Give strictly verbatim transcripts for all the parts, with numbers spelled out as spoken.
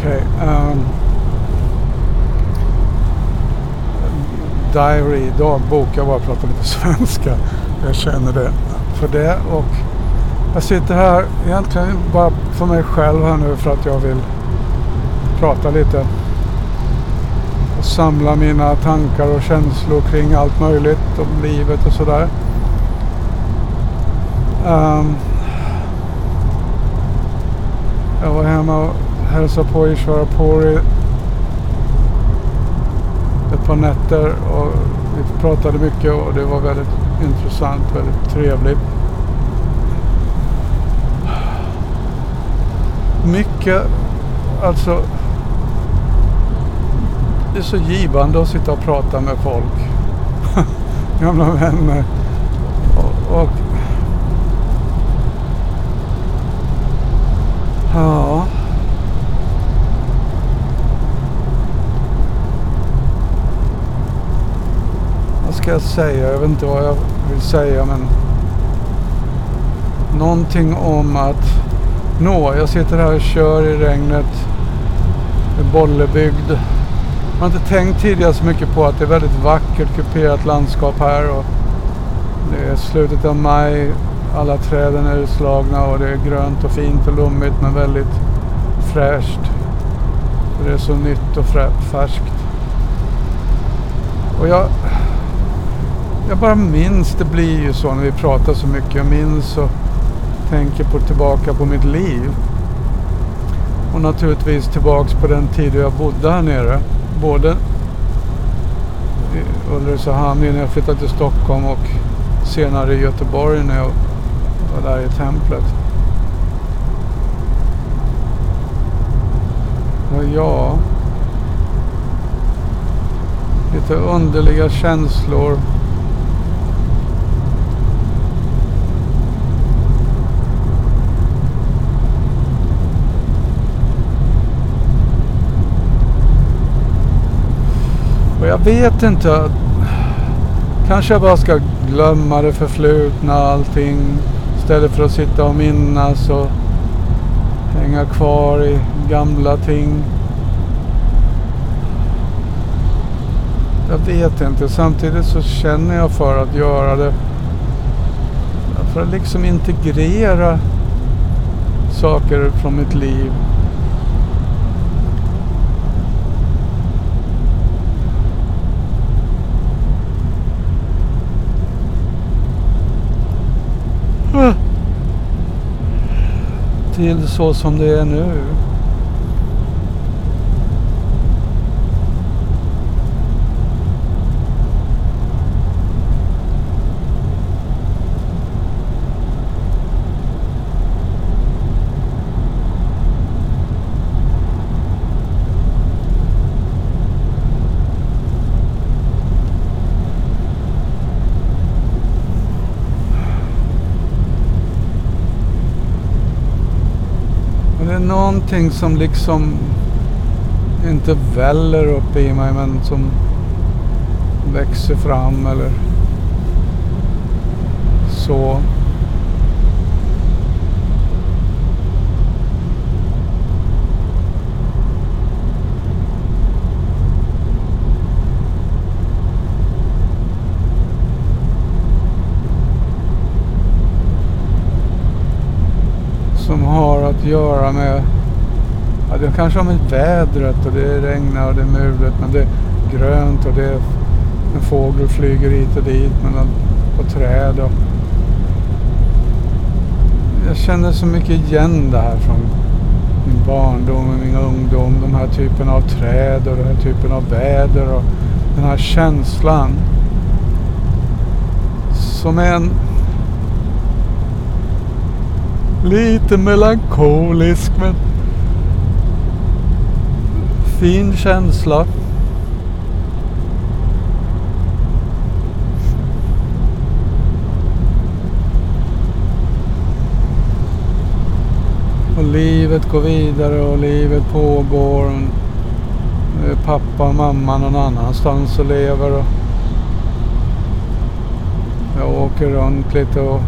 Okej. Okay, um, diary, dagbok. Jag bara pratar lite svenska. Jag känner det för det. Och jag sitter här egentligen bara för mig själv här nu för att jag vill prata lite. Och samla mina tankar och känslor kring allt möjligt om livet och sådär. Um, jag var hemma och hälsade på i Ishvarapuri ett par nätter och vi pratade mycket och det var väldigt intressant, väldigt trevligt. Mycket, alltså det är så givande att sitta och prata med folk. Gamla vänner. Och, och ja. Vad ska jag säga? Jag vet inte vad jag vill säga, men någonting om att nå, jag sitter här och kör i regnet i Bollebygd. Jag har inte tänkt tidigare så mycket på att det är väldigt vackert kuperat landskap här och det är slutet av maj, alla träden är utslagna och det är grönt och fint och lummigt men väldigt fräscht. Det är så nytt och frä- färskt. Och jag jag bara minns, det blir ju så när vi pratar så mycket, jag minns och tänker på tillbaka på mitt liv. Och naturligtvis tillbaks på den tid jag bodde här nere. Både i Ulricehamn innan jag flyttade till Stockholm och senare i Göteborg när jag var där i templet. Och ja, lite underliga känslor. Och jag vet inte, kanske jag bara ska glömma det förflutna allting istället för att sitta och minnas och hänga kvar i gamla ting. Jag vet inte, samtidigt så känner jag för att göra det, för att liksom integrera saker från mitt liv. Till så som det är nu. Det är någonting som liksom inte väller upp i mig men som växer fram eller så. Som har att göra med, ja, det kanske har med vädret och det regnar och det är mulet men det är grönt och det är en fågel flyger hit och dit mellan på träd och jag känner så mycket igen det här från min barndom och min ungdom, de här typen av träd och den här typen av väder och den här känslan som är en lite melankolisk men fin känsla. Och livet går vidare och livet pågår. Pappa och mamma någon annanstans och lever och jag åker runt lite och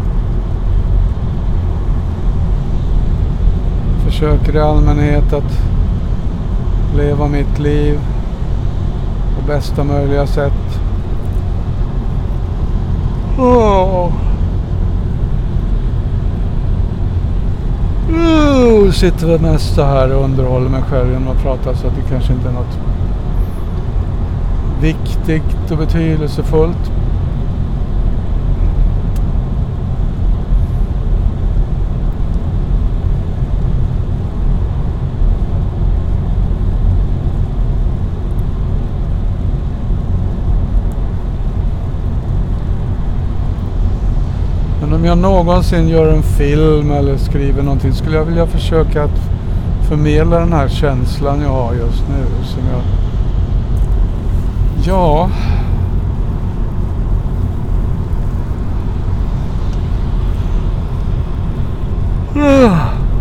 försöker i allmänhet att leva mitt liv på bästa möjliga sätt. Åh. Uh, sitter väl mest så här och underhåller mig själv genom att prata, så att det kanske inte är något viktigt och betydelsefullt. Men om jag någonsin gör en film eller skriver någonting, skulle jag vilja försöka att förmedla den här känslan jag har just nu, som jag... Ja... Uh.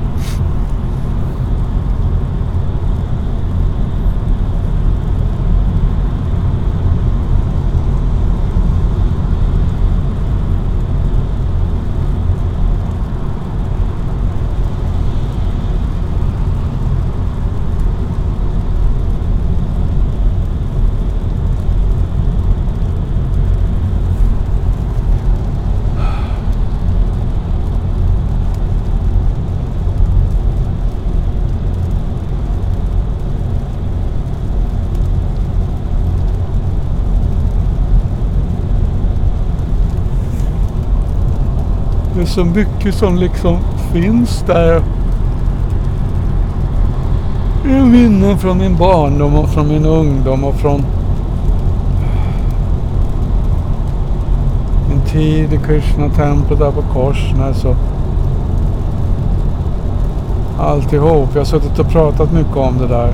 Det är så mycket som liksom finns där. Minnen från min barndom och från min ungdom och från min tid i Krishna-templet där på Korsnäs och alltihop. Jag har suttit och pratat mycket om det där.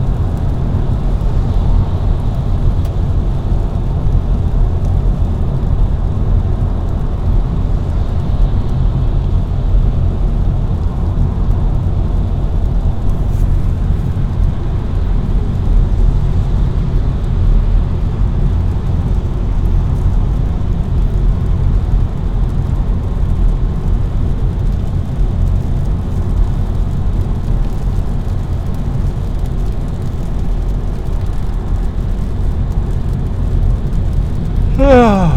Ja.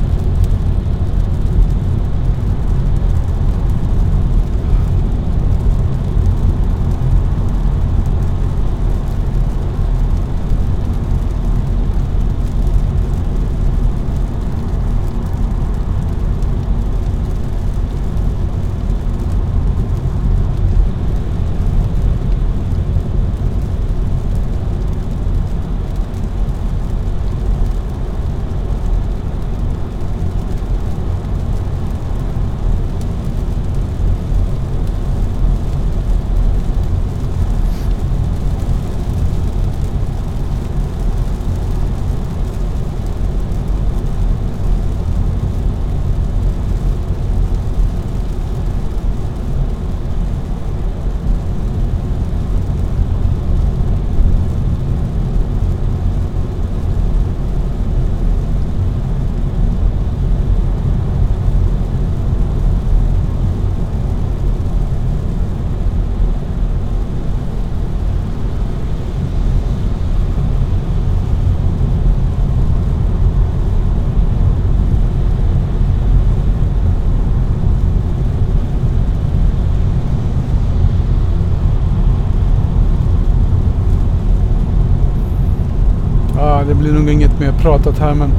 Det blir nog inget mer pratat här, men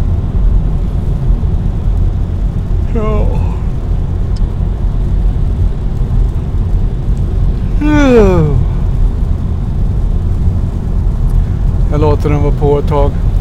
ja. Jag låter den vara på ett tag.